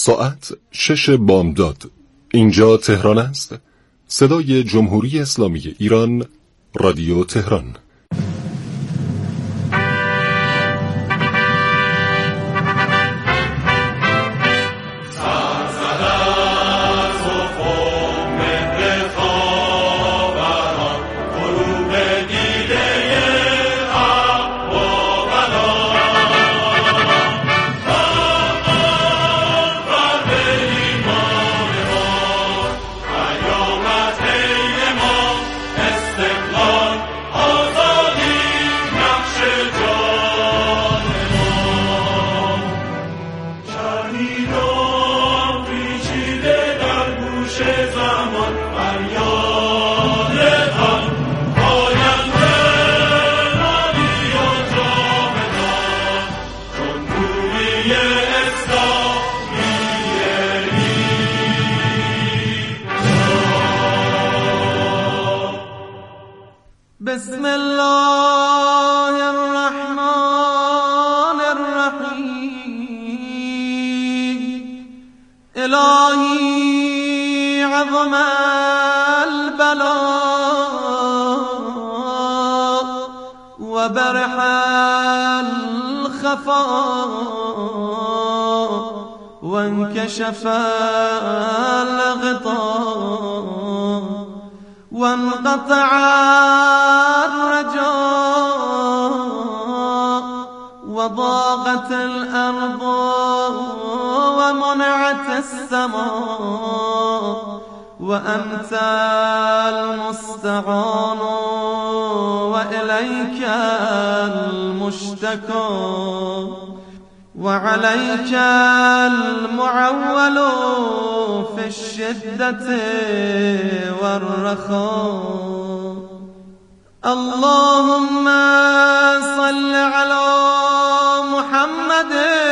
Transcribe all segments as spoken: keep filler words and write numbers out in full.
ساعت شش بامداد. اینجا تهران است. صدای جمهوری اسلامی ایران، رادیو تهران. بسم الله الرحمن الرحیم. الهی عظم البلاء و برح الخفاء و انکشف الغطاء وانقطع الرجاء وضاقت الأرض ومنعت السماء وأنت المستعان وإليك المشتكى وعليك المعول في الشدة والرخاء. اللهم صل على محمد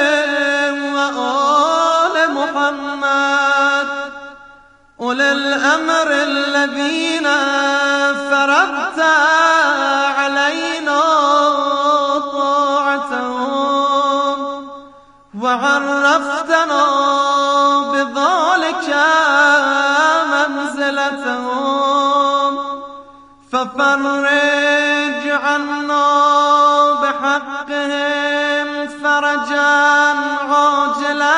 وآل محمد أولي الأمر الذين فرضت علينا طاعتهم وعرفتنا بذلك منزلتهم ففرج عنا بحقهم فرجا عاجلا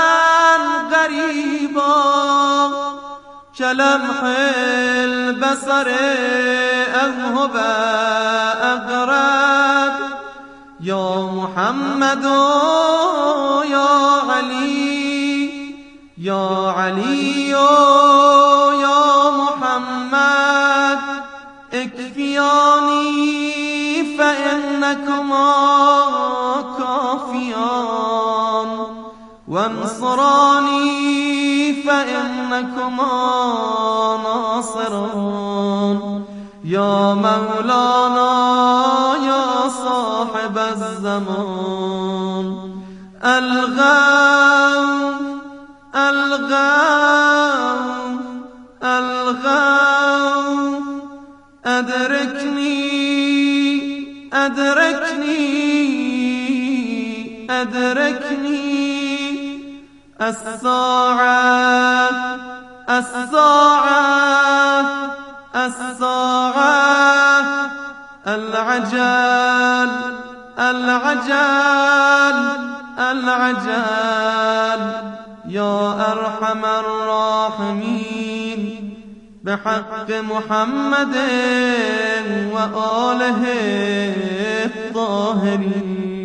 غريبا كلمح البصر أذهب أقرب. يا محمد يا علي يا علي يا محمد اكفياني فإنكما كافيان وانصراني فإنكما ناصرون. يا مولانا يا صاحب الزمان الغوث الغوث الغوث أدركني أدركني أدركني الساعة الساعة الساعة العجل العجل العجل. يا أرحم الراحمين بحق محمد وآله الطاهرين.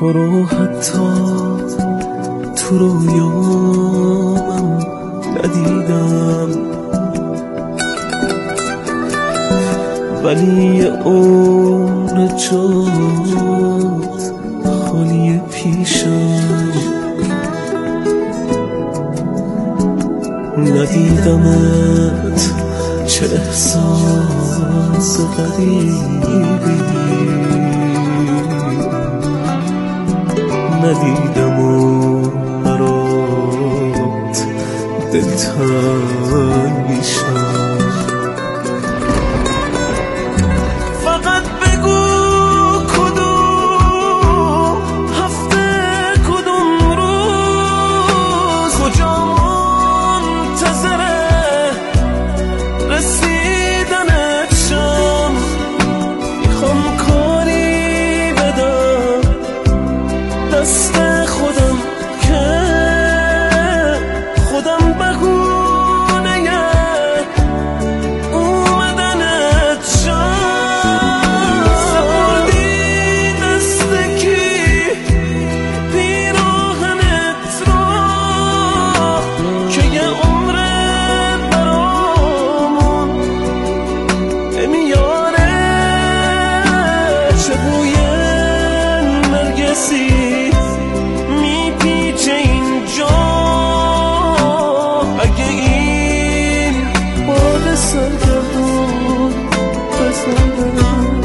تو رو حتی تو رویامم ندیدم، ولی یه عمر جات خالی پیشم. ندیدمت چه احساس غریبی، ندیدم و برات دلتنگ میشم. فقط بگو کدوم هفته کدوم روز کجا منتظره رسیدنت شم. میخوام کاری بدم دست خودم که خودم بهونه اومدنت شم. سپردی دست کی پیراهنت را که یه عمر برامون نمیاره. چه بوی نرگسی میپیچه اینجا، اگه این باد سرگردون بزنه.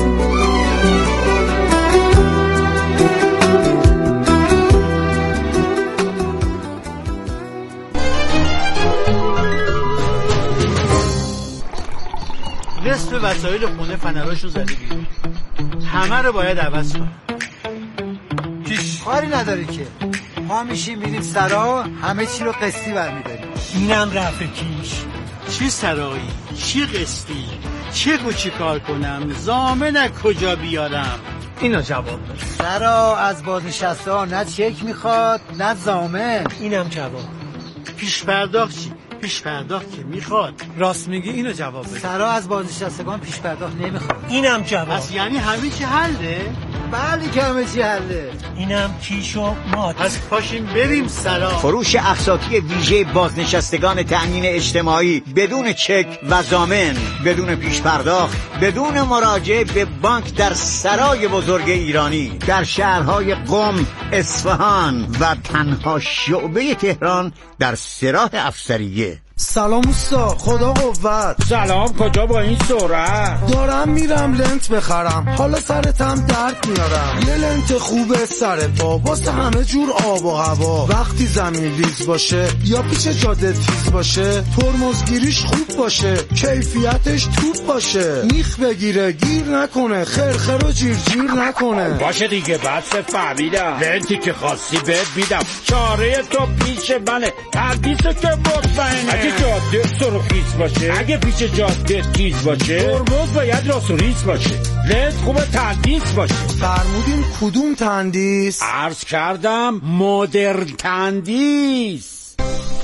نصف وسایل خونه فنراشون زده بیرون، همه رو باید عوض کنم. پیش کاری نداری که ما میشیم میریم سرا، همه چی رو قسطی برمیداریم. اینم رفت پیش. چی سرایی؟ چی قسطی؟ چه و چی کار کنم؟ ضامن کجا بیارم؟ اینو جواب بده. سرا از بازنشسته ها نه چک میخواد نه ضامن. اینم جواب. پیش پرداخت چی؟ پیش پرداخت که میخواد. راست میگی، اینو جواب بده. سرا از بازنشستگان پیش پرداخت نمیخواد. اینم جواب. پس یعنی همه چی حله؟ بله که همه چی حله. اینم کیش و مات. پس پاشیم بریم سرا. فروش اقساطی ویژه بازنشستگان تأمین اجتماعی بدون چک و ضامن، بدون پیش پرداخت، بدون مراجعه به بانک در سرای بزرگ ایرانی در شهرهای قم، اصفهان و تنها شعبه تهران در سراح افسریه. سلام اوستا، خدا قوت. سلام، کجا با این سرعت؟ دارم میرم لنت بخرم، حالا سرتم درد میارم. یه لنت خوبه سر پا واسه همه جور آب و هوا. وقتی زمین ریز باشه یا پیچ جاده تیز باشه، ترمزگیریش خوب باشه، کیفیتش توپ باشه، میخ بگیره گیر نکنه، خرخر و جیر جیر نکنه. باشه دیگه، بس فهمیدم. لنتی که خواستی بهت میدم، چاره تو پیش منه، تردیسو که مطمئنه. اگه جاده سرخیز باشه، اگه پیچ جاده تیز باشه، ترمز باید راست و ریز باشه، لنت خوبه تندیس باشه. فرمودین کدوم تندیس؟ عرض کردم مدرن تندیس.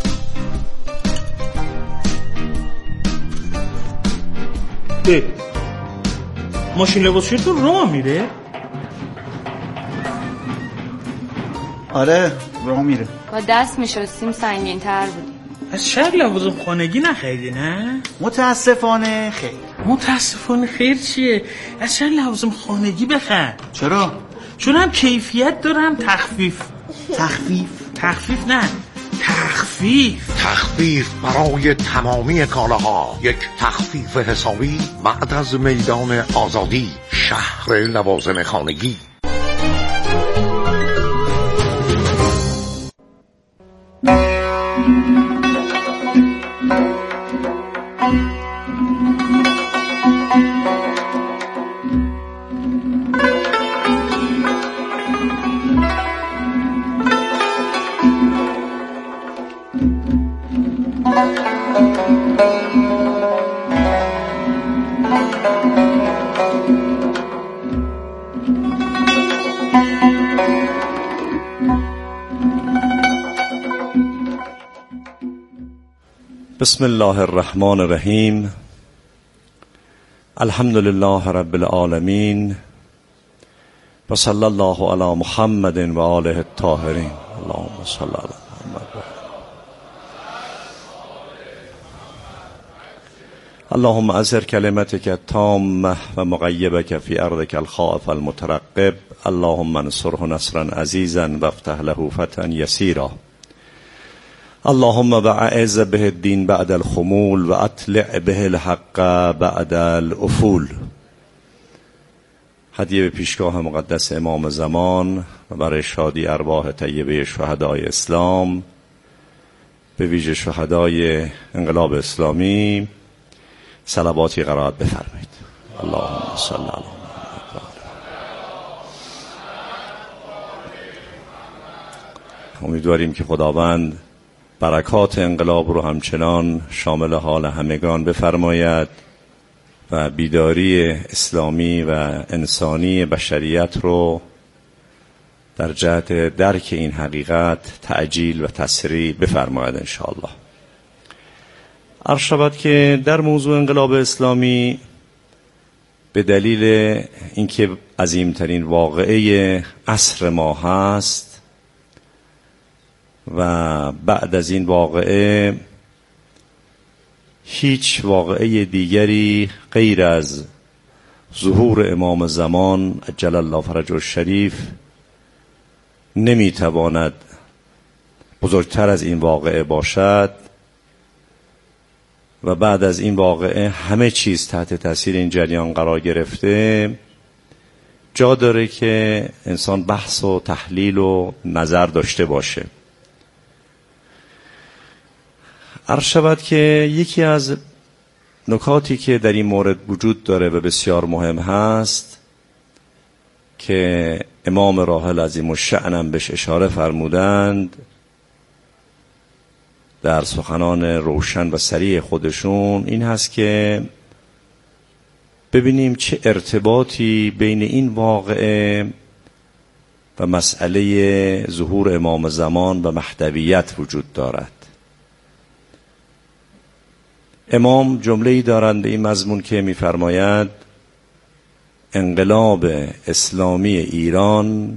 اه ماشین لباسشویتون راه میره؟ آره راه میره. با دست میشستیم سنگین تر بودیم. از شهر لوازم خانگی نخریدی نه؟ متاسفانه خیر. متاسفانه خیر چیه؟ از شهر لوازم خانگی بخر. چرا؟ چون هم کیفیت داره هم تخفیف. تخفیف؟ تخفیف نه، تخفیف. تخفیف برای تمامی کالاها، یک تخفیف حسابی بعد از میدان آزادی، شهر لوازم خانگی. بسم الله الرحمن الرحیم. الحمد لله رب العالمین و صلی الله علی محمد و آله الطاهرین. اللهم صل علی محمد. اللهم اظهر کلمتک التامه و مغیبک فی ارضک الخائف المترقب. اللهم انصره نصرا عزیزا و افتح له فتحا یسیرا. اللهم واعز به الدین بعد الخمول و اطلع به الحق بعد الافول. هدیه به پیشگاه مقدس امام زمان و برای شادی ارواح طیبه شهدای اسلام، به ویژه شهدای انقلاب اسلامی، صلواتی قرائت بفرمایید. اللهم صل علی محمد. امیدواریم که خداوند برکات انقلاب رو همچنان شامل حال همگان بفرماید و بیداری اسلامی و انسانی بشریت رو در جهت درک این حقیقت تعجیل و تسریع بفرماید انشاءالله. عرض شود که در موضوع انقلاب اسلامی به دلیل اینکه عظیمترین واقعه عصر ما هست و بعد از این واقعه هیچ واقعه دیگری غیر از ظهور امام زمان عجل الله فرجه الشریف نمیتواند بزرگتر از این واقعه باشد و بعد از این واقعه همه چیز تحت تاثیر این جریان قرار گرفته، جا داره که انسان بحث و تحلیل و نظر داشته باشه. عرض شود که یکی از نکاتی که در این مورد وجود داره و بسیار مهم هست که امام راحل عظیم الشأن بهش اشاره فرمودند در سخنان روشن و صریح خودشون، این هست که ببینیم چه ارتباطی بین این واقعه و مسئله ظهور امام زمان و مهدویت وجود دارد. امام جمله‌ای دارند به این مضمون که می‌فرماید انقلاب اسلامی ایران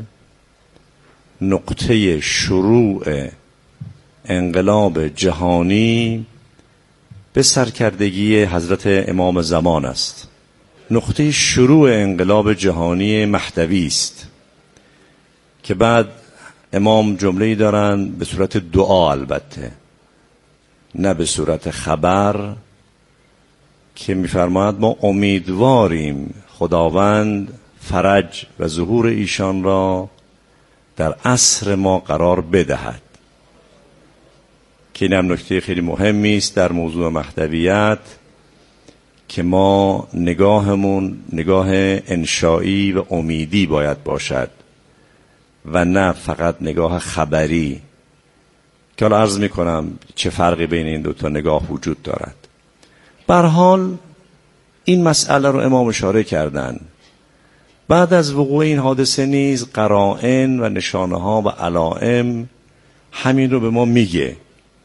نقطه شروع انقلاب جهانی به سرکردگی حضرت امام زمان است. نقطه شروع انقلاب جهانی مهدوی است که بعد امام جمله‌ای دارند به صورت دعا، البته نه به صورت خبر، که می‌فرماید ما امیدواریم خداوند فرج و ظهور ایشان را در عصر ما قرار بدهد، که این هم نکته خیلی مهمی است در موضوع مهدویت که ما نگاهمون نگاه انشایی و امیدی باید باشد و نه فقط نگاه خبری، که حالا عرض میکنم چه فرقی بین این دوتا نگاه وجود دارد. به هر حال این مسئله رو امام اشاره کردن. بعد از وقوع این حادثه نیز قرائن و نشانه ها و علائم همین رو به ما میگه،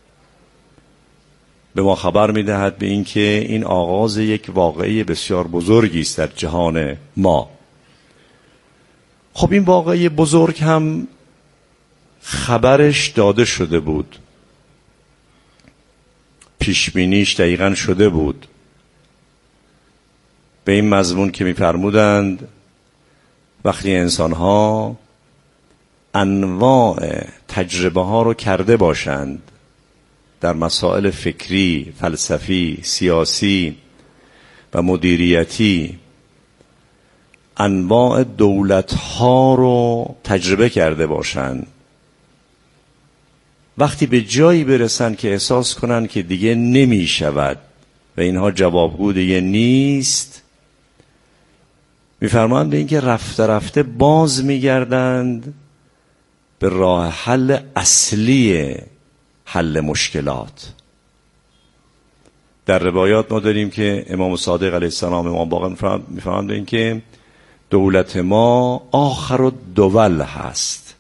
به ما خبر میدهد به این که این آغاز یک واقعه بسیار بزرگی است در جهان ما. خب این واقعه بزرگ هم خبرش داده شده بود، پیشبینیش دقیقاً شده بود، به این مضمون که می‌فرمودند وقتی انسان‌ها انواع تجربه ها رو کرده باشند در مسائل فکری، فلسفی، سیاسی و مدیریتی، انواع دولت ها رو تجربه کرده باشند، وقتی به جایی برسن که احساس کنن که دیگه نمی شود و اینها جوابگو دیگه نیست، میفرمایند به اینکه رفته رفته باز میگردند به راه حل اصلی حل مشکلات. در روایات ما داریم که امام صادق علیه السلام، امام باقر میفرمایند به اینکه دولت ما آخر الدول هست،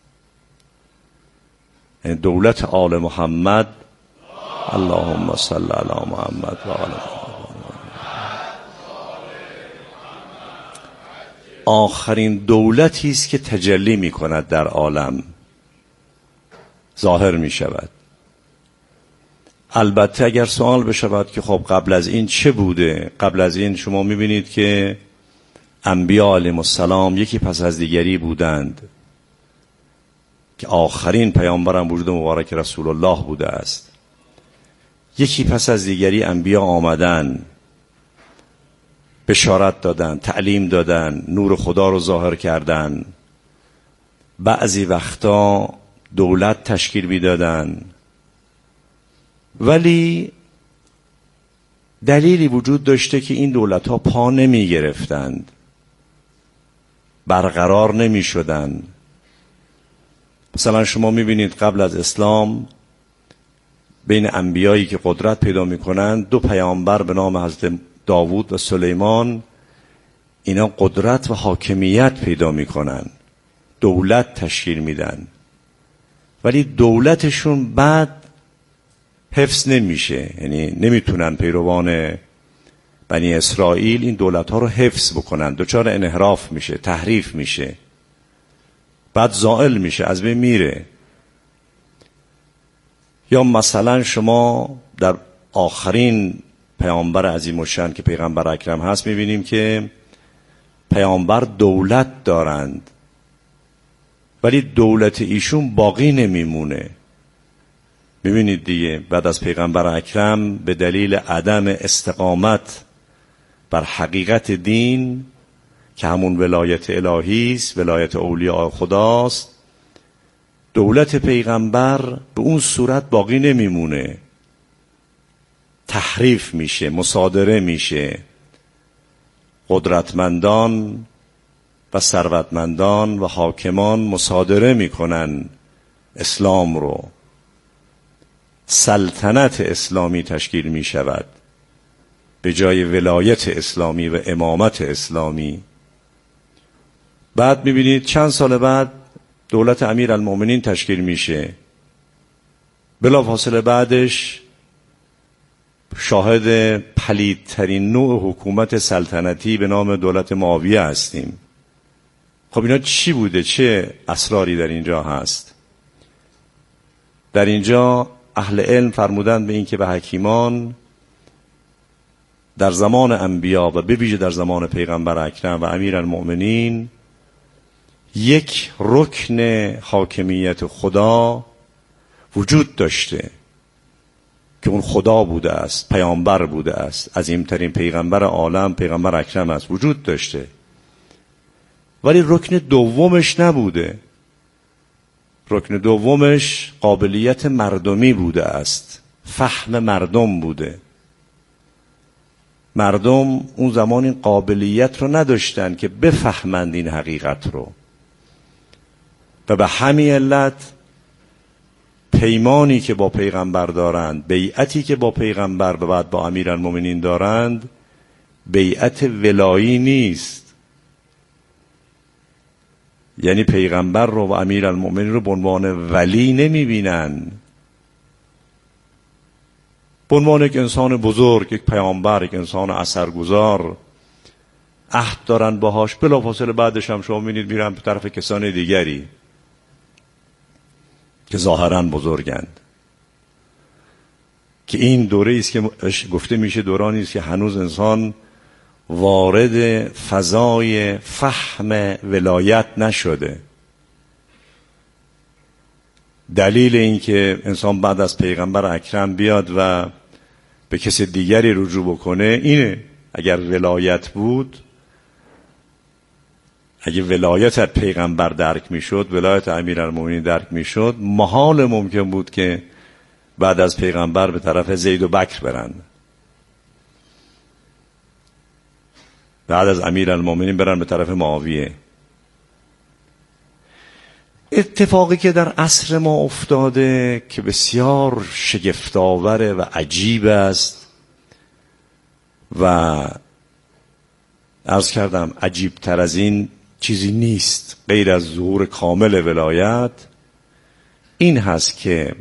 یعنی دولت آل محمد، اللهم صل علی محمد و آل محمد، آخرین دولتی است که تجلی می کند در عالم، ظاهر می شود. البته اگر سوال بشود که خب قبل از این چه بوده؟ قبل از این شما می بینید که انبیاء علیهم السلام یکی پس از دیگری بودند که آخرین پیامبرم وجود مبارک رسول الله بوده است. یکی پس از دیگری انبیا آمدن، بشارت دادن، تعلیم دادن، نور خدا رو ظاهر کردن، بعضی وقتا دولت تشکیل میدادن، ولی دلیلی وجود داشته که این دولت ها پا نمی گرفتند، برقرار نمی شدن. مثلا شما می بینید قبل از اسلام بین انبیایی که قدرت پیدا می کنند دو پیامبر به نام حضرت داوود و سلیمان، اینا قدرت و حاکمیت پیدا می کنند، دولت تشکیل میدن، ولی دولتشون بعد حفظ نمیشه، یعنی نمیتونن پیروان بنی اسرائیل این دولت ها رو حفظ بکنن، دچار انحراف میشه، تحریف میشه، بعد زائل میشه، از بین میره. یا مثلا شما در آخرین پیامبر عظیم الشأن که پیغمبر اکرم هست میبینیم که پیامبر دولت دارند، ولی دولت ایشون باقی نمیمونه. میبینید دیگه بعد از پیغمبر اکرم به دلیل عدم استقامت بر حقیقت دین که همون ولایت الهی است، ولایت اولیاء خداست، دولت پیغمبر به اون صورت باقی نمیمونه، تحریف میشه، مصادره میشه. قدرتمندان و ثروتمندان و حاکمان مصادره میکنن اسلام رو، سلطنت اسلامی تشکیل میشود به جای ولایت اسلامی و امامت اسلامی. بعد میبینید چند سال بعد دولت امیرالمومنین تشکیل میشه، بلافاصله بعدش شاهد پلیدترین نوع حکومت سلطنتی به نام دولت معاویه هستیم. خب اینا چی بوده؟ چه اسراری در اینجا هست؟ در اینجا اهل علم فرمودند به این که به حکیمان در زمان انبیا و به ویژه در زمان پیغمبر اکرم و امیرالمؤمنین یک رکن حاکمیت خدا وجود داشته که اون خدا بوده است، پیامبر بوده است، عظیمترین پیغمبر عالم پیغمبر اکرم است، وجود داشته، ولی رکن دومش نبوده. رکن دومش قابلیت مردمی بوده است، فهم مردم بوده. مردم اون زمان این قابلیت رو نداشتن که بفهمند این حقیقت رو، و به همین علت پیمانی که با پیغمبر دارند، بیعتی که با پیغمبر و بعد با امیرالمومنین دارند، بیعت ولایی نیست. یعنی پیغمبر رو و امیرالمومنین رو به عنوان ولی نمی بینن، به عنوان یک انسان بزرگ، یک پیامبر، یک انسان اثرگذار عهد دارن باهاش، بلافاصله بعدش هم شما می‌بینید میرن به طرف کسان دیگری که ظاهراً بزرگند. که این دوره است که گفته میشه دورانی است که هنوز انسان وارد فضای فهم ولایت نشده. دلیل این که انسان بعد از پیغمبر اکرم بیاد و به کسی دیگری رجوع بکنه اینه. اگر ولایت بود، اگه ولایت از پیغمبر درک میشد، ولایت امیرالمومنین درک میشد، محال ممکن بود که بعد از پیغمبر به طرف زید و بکر برن، بعد از امیرالمومنین برن به طرف معاویه. اتفاقی که در عصر ما افتاده که بسیار شگفت‌آور و عجیب است و عرض کردم عجیب تر از این چیزی نیست غیر از ظهور کامل ولایت، این هست که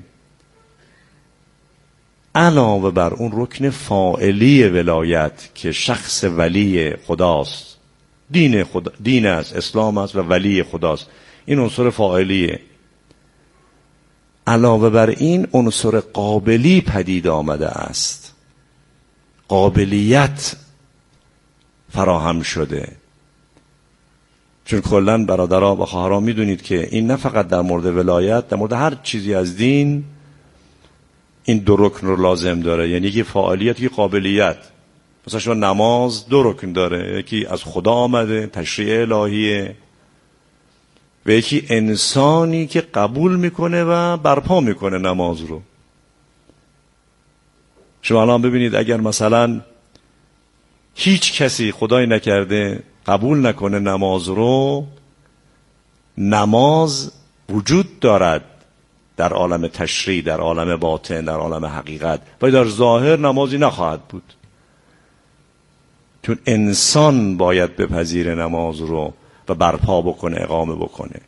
علاوه بر اون رکن فاعلی ولایت که شخص ولی خداست، دین خدا، دین است، اسلام است و ولی خداست. این عنصر فاعلیه. علاوه بر این عنصر قابلی پدید آمده است. قابلیت فراهم شده. چون کلن برادرها و خواهرها میدونید که این نه فقط در مورد ولایت، در مورد هر چیزی از دین این دو رکن رو لازم داره. یعنی یکی فعالیت، یکی قابلیت. مثلا شما نماز دو رکن داره، یکی از خدا آمده، تشریع الهیه، و یکی انسانی که قبول میکنه و برپا میکنه نماز رو. شما الان ببینید اگر مثلا هیچ کسی خدای نکرده قبول نکنه نماز رو، نماز وجود دارد در عالم تشریع، در عالم باطن، در عالم حقیقت، ولی در ظاهر نمازی نخواهد بود. چون انسان باید بپذیره نماز رو و برپا بکنه، اقامه بکنه.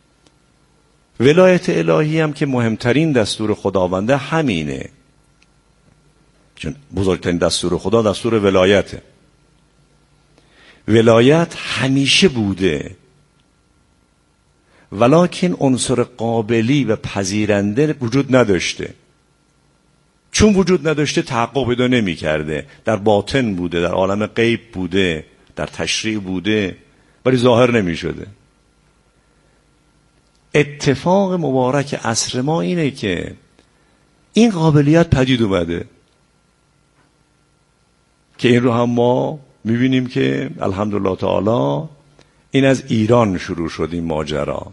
ولایت الهی هم که مهمترین دستور خداونده همینه. چون بزرگترین دستور خدا دستور ولایته. ولایت همیشه بوده، ولکن عنصر قابلی و پذیرنده وجود نداشته. چون وجود نداشته تحقق پیدا نمی کرده. در باطن بوده، در عالم غیب بوده، در تشریع بوده، ولی ظاهر نمی شده. اتفاق مبارک عصر ما اینه که این قابلیت پدید اومده که این رو هم ما میبینیم که الحمدلله تعالی این از ایران شروع شد این ماجرا.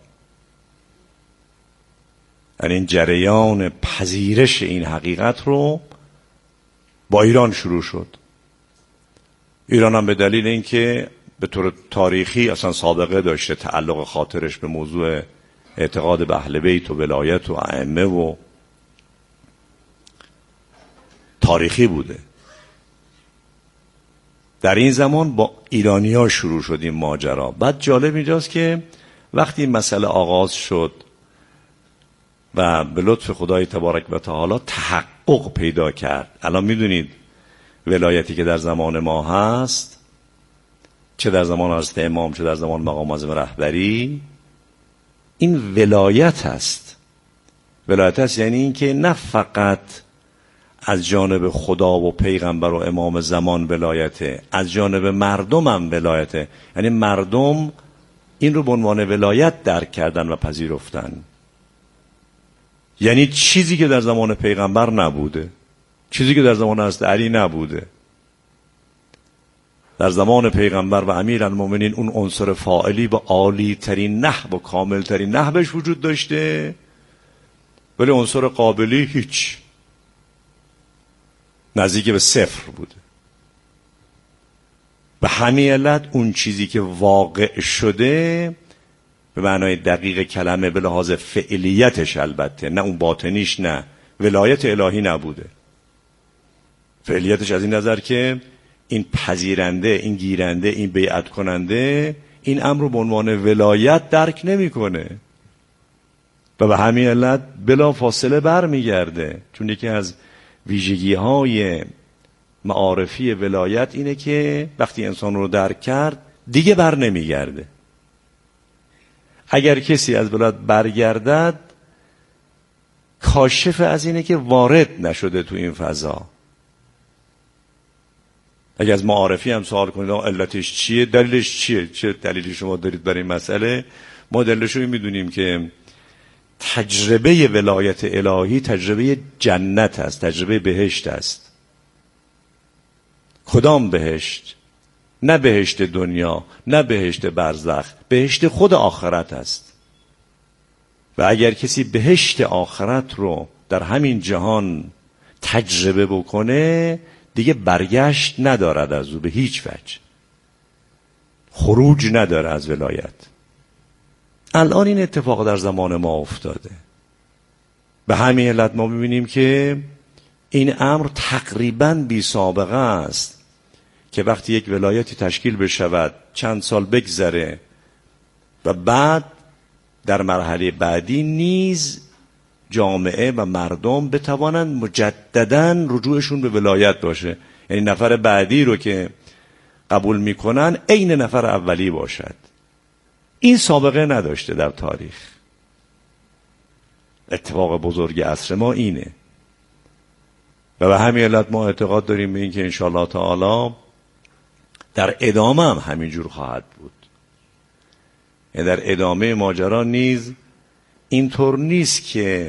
یعنی این جریان پذیرش این حقیقت رو با ایران شروع شد. ایران هم به دلیل اینکه به طور تاریخی اصلا سابقه داشته، تعلق خاطرش به موضوع اعتقاد به اهل بیت و ولایت و ائمه و تاریخی بوده. در این زمان با ایرانی‌ها شروع شد این ماجرا. بعد جالب اینجاست که وقتی این مسئله آغاز شد و به لطف خدای تبارک و تعالی تحقق پیدا کرد، الان میدونید ولایتی که در زمان ما هست، چه در زمان حضرت امام چه در زمان مقام معظم رهبری، این ولایت هست. ولایت هست یعنی این که نه فقط از جانب خدا و پیغمبر و امام زمان ولایته، از جانب مردم هم ولایته. یعنی مردم این رو به عنوان ولایت درک کردن و پذیرفتن. یعنی چیزی که در زمان پیغمبر نبوده، چیزی که در زمان حضرت علی نبوده. در زمان پیغمبر و امیرالمومنین اون عنصر فاعلی و عالی ترین نحو و کامل ترین نحوش وجود داشته، ولی عنصر قابلی هیچ، نزدیک به صفر بوده. به همین علت اون چیزی که واقع شده به معنای دقیق کلمه به لحاظ فعلیتش، البته نه اون باطنیش، نه ولایت الهی نبوده. فعلیتش از این نظر که این پذیرنده، این گیرنده، این بیعت کننده این امر رو به عنوان ولایت درک نمیکنه و به همین علت بلا فاصله برمیگرده. چون یکی از ویژگی های معارفی ولایت اینه که وقتی انسان رو درک کرد دیگه بر نمیگرده. اگر کسی از ولایت برگردد کاشف از اینه که وارد نشده تو این فضا. اگر از معارفی هم سوال کنید علتش چیه، دلیلش چیه، چه دلیلی شما دارید برای این مسئله، ما دلیلش رو میدونیم که تجربه ولایت الهی تجربه جنت است، تجربه بهشت است. کدام بهشت؟ نه بهشت دنیا، نه بهشت برزخ، بهشت خود آخرت است. و اگر کسی بهشت آخرت رو در همین جهان تجربه بکنه دیگه برگشت ندارد از او به هیچ وجه، خروج نداره از ولایت. الان این اتفاق در زمان ما افتاده. به همین علت ما ببینیم که این امر تقریباً بی سابقه است که وقتی یک ولایتی تشکیل بشود، چند سال بگذره و بعد در مرحله بعدی نیز جامعه و مردم بتوانند مجدداً رجوعشون به ولایت باشه. یعنی نفر بعدی رو که قبول میکنن عین نفر اولی باشد. این سابقه نداشته در تاریخ. اتفاق بزرگ عصر ما اینه و به همین علت ما اعتقاد داریم به این که انشاءالله تعالی در ادامه هم همینجور خواهد بود. یعنی در ادامه ماجرا نیز اینطور نیست که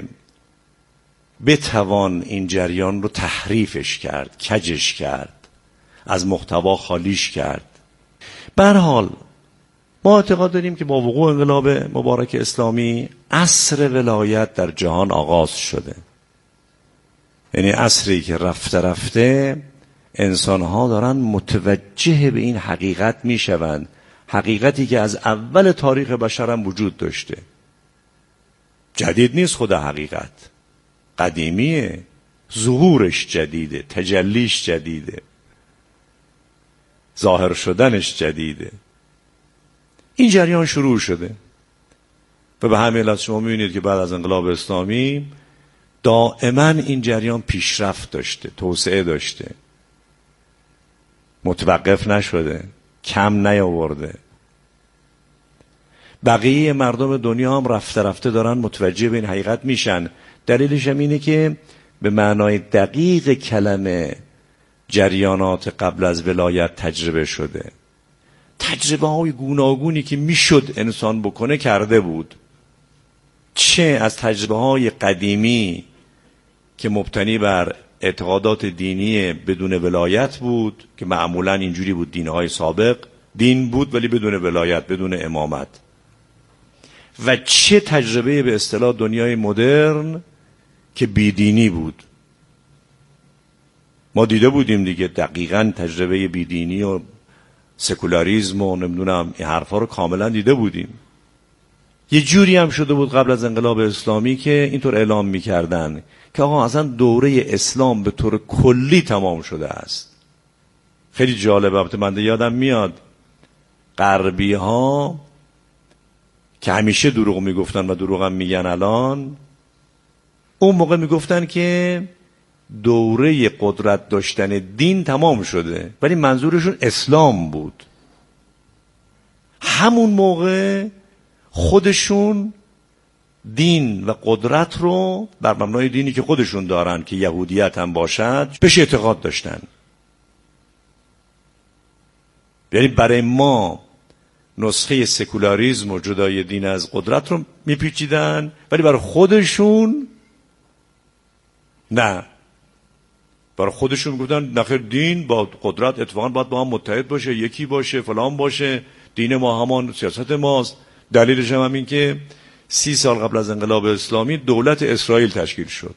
بتوان این جریان رو تحریفش کرد، کجش کرد، از محتوا خالیش کرد. به هر حال ما اعتقاد داریم که با وقوع انقلاب مبارک اسلامی عصر ولایت در جهان آغاز شده. یعنی عصری که رفته رفته انسان‌ها دارن متوجه به این حقیقت میشوند، حقیقتی که از اول تاریخ بشر هم وجود داشته. جدید نیست خود حقیقت، قدیمیه، ظهورش جدیده، تجلیش جدیده، ظاهر شدنش جدیده. این جریان شروع شده و به همین علت شما می‌بینید که بعد از انقلاب اسلامی دائما این جریان پیشرفت داشته، توسعه داشته، متوقف نشده، کم نیاورده. بقیه مردم دنیا هم رفته رفته دارن متوجه به این حقیقت میشن. دلیلش هم اینه که به معنای دقیق کلمه جریانات قبل از ولایت تجربه شده. تجربه های گوناگونی که میشد انسان بکنه کرده بود، چه از تجربه های قدیمی که مبتنی بر اعتقادات دینی بدون ولایت بود که معمولا اینجوری بود، دینهای سابق دین بود ولی بدون ولایت، بدون امامت، و چه تجربه به اصطلاح دنیای مدرن که بیدینی بود. ما دیده بودیم دیگه دقیقاً تجربه بیدینی و سکولاریسم و نمیدونم این حرفا رو کاملا دیده بودیم. یه جوری هم شده بود قبل از انقلاب اسلامی که اینطور اعلام میکردن که آقا اصلا دوره اسلام به طور کلی تمام شده است. خیلی جالبه. البته من یادم میاد غربی ها که همیشه دروغ میگفتن و دروغ هم میگن الان، اون موقع میگفتن که دوره قدرت داشتن دین تمام شده ولی منظورشون اسلام بود. همون موقع خودشون دین و قدرت رو بر مبنای دینی که خودشون دارن که یهودیت هم باشد بهش اعتقاد داشتن. یعنی برای ما نسخه سکولاریسم و جدای دین از قدرت رو میپیچیدن ولی برای خودشون نه، برای خودشون میگفتن نخیر دین با قدرت اتفاقا باید با هم متحد باشه، یکی باشه، فلان باشه، دین ما همان سیاست ماست. دلیلش هم این که سی سال قبل از انقلاب اسلامی دولت اسرائیل تشکیل شد.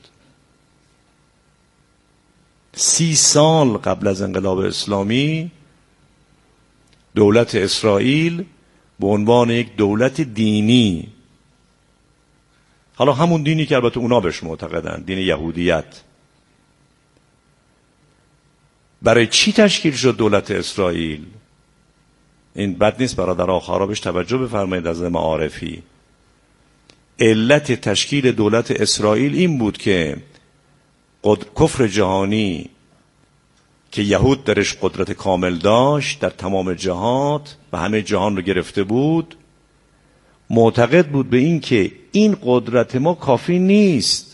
سی سال قبل از انقلاب اسلامی دولت اسرائیل به عنوان یک دولت دینی، حالا همون دینی که البته اونا بهش معتقدن، دین یهودیت، برای چی تشکیل شد دولت اسرائیل؟ این بد نیست برادر آخرا بهش توجه بفرمایید از معارفی. علت تشکیل دولت اسرائیل این بود که کفر جهانی که یهود درش قدرت کامل داشت در تمام جهات و همه جهان رو گرفته بود، معتقد بود به این که این قدرت ما کافی نیست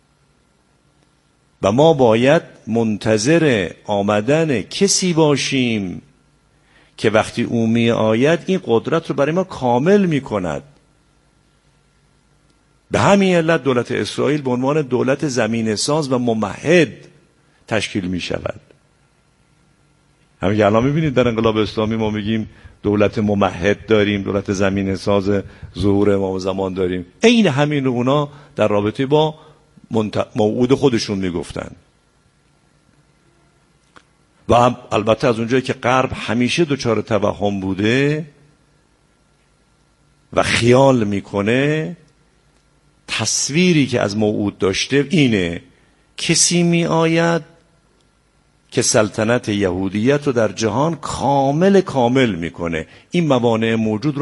و ما باید منتظر آمدن کسی باشیم که وقتی او می آید این قدرت رو برای ما کامل می کند. به همین علت دولت اسرائیل به عنوان دولت زمین ساز و ممهد تشکیل می شود. همین که الان می بینید در انقلاب اسلامی ما میگیم دولت ممهد داریم، دولت زمین ساز ظهور امام زمان داریم. عین همین رو اونا در رابطه با موعود خودشون میگفتن. و البته از اونجایی که غرب همیشه دچار توهم بوده و خیال میکنه، تصویری که از موعود داشته اینه کسی می آید که سلطنت یهودیت رو در جهان کامل کامل میکنه، این موانع موجود رو